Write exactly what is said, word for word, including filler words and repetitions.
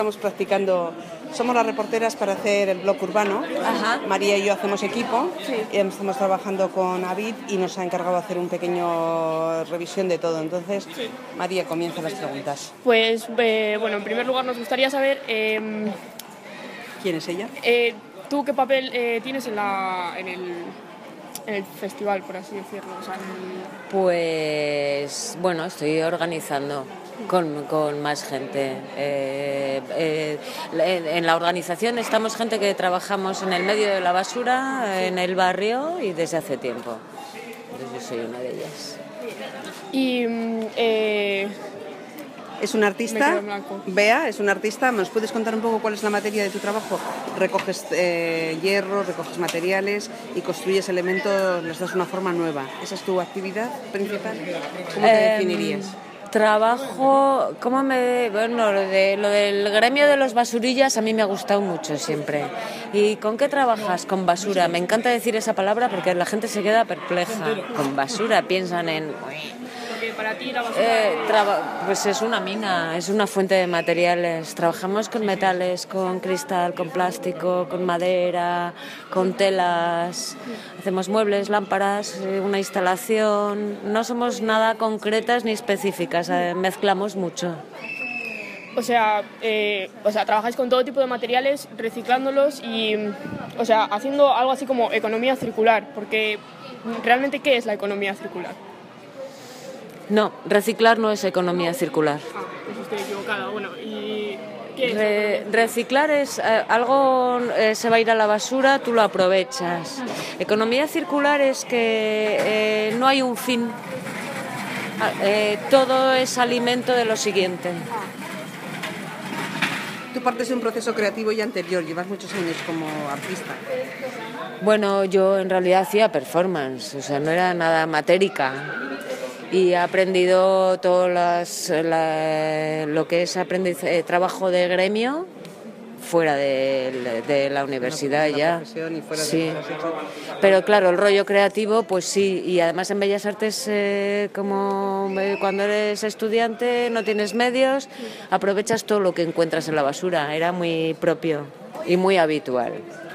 Estamos practicando, somos las reporteras para hacer el blog urbano. Ajá. María y yo hacemos equipo, Sí. y estamos trabajando con Avid y nos ha encargado de hacer un pequeño revisión de todo. Entonces, Sí. María, comienza las preguntas. Pues, eh, bueno, en primer lugar nos gustaría saber, eh, ¿Quién es ella? eh, ¿tú qué papel eh, tienes en, la, en, el, en el festival, por así decirlo? O sea, en el... Pues bueno, estoy organizando con, con más gente. Eh, eh, en, en la organización estamos gente que trabajamos en el medio de la basura, en el barrio y desde hace tiempo. Entonces yo soy una de ellas. Y... mm, eh, Es una Me artista, quedo en blanco. Bea, es una artista. ¿Nos puedes contar un poco cuál es la materia de tu trabajo? Recoges eh, hierro, recoges materiales y construyes elementos, les das una forma nueva. ¿Esa es tu actividad principal? ¿Cómo te Eh, definirías? Trabajo, ¿cómo me...? Bueno, lo, de, lo del gremio de los basurillas a mí me ha gustado mucho siempre. ¿Y con qué trabajas? Con basura. Me encanta decir esa palabra porque la gente se queda perpleja. Con basura, piensan en... Porque para ti la basura... Eh, traba- pues es una mina, es una fuente de materiales. Trabajamos con metales, con cristal, con plástico, con madera, con telas. Hacemos muebles, lámparas, eh, una instalación. No somos nada concretas ni específicas, eh, mezclamos mucho. O sea, eh, o sea, trabajáis con todo tipo de materiales, reciclándolos y, o sea, haciendo algo así como economía circular, porque realmente, ¿qué es la economía circular? No, reciclar no es economía circular. Ah, pues estoy equivocada. Bueno, ¿y qué es? Re- reciclar es eh, algo eh, se va a ir a la basura, tú lo aprovechas. Economía circular es que eh, no hay un fin. Ah, eh, todo es alimento de lo siguiente. Tú partes de un proceso creativo ya anterior, llevas muchos años como artista. Bueno, yo en realidad hacía performance, o sea, no era nada matérica. Y he aprendido todo las, la- lo que es aprendizaje, eh, trabajo de gremio fuera de, de la universidad La ya. profesión y fuera de Sí. lo que has hecho. Pero claro, el rollo creativo, pues sí. Y además en Bellas Artes, eh, como eh, cuando eres estudiante, no tienes medios, aprovechas todo lo que encuentras en la basura. Era muy propio y muy habitual.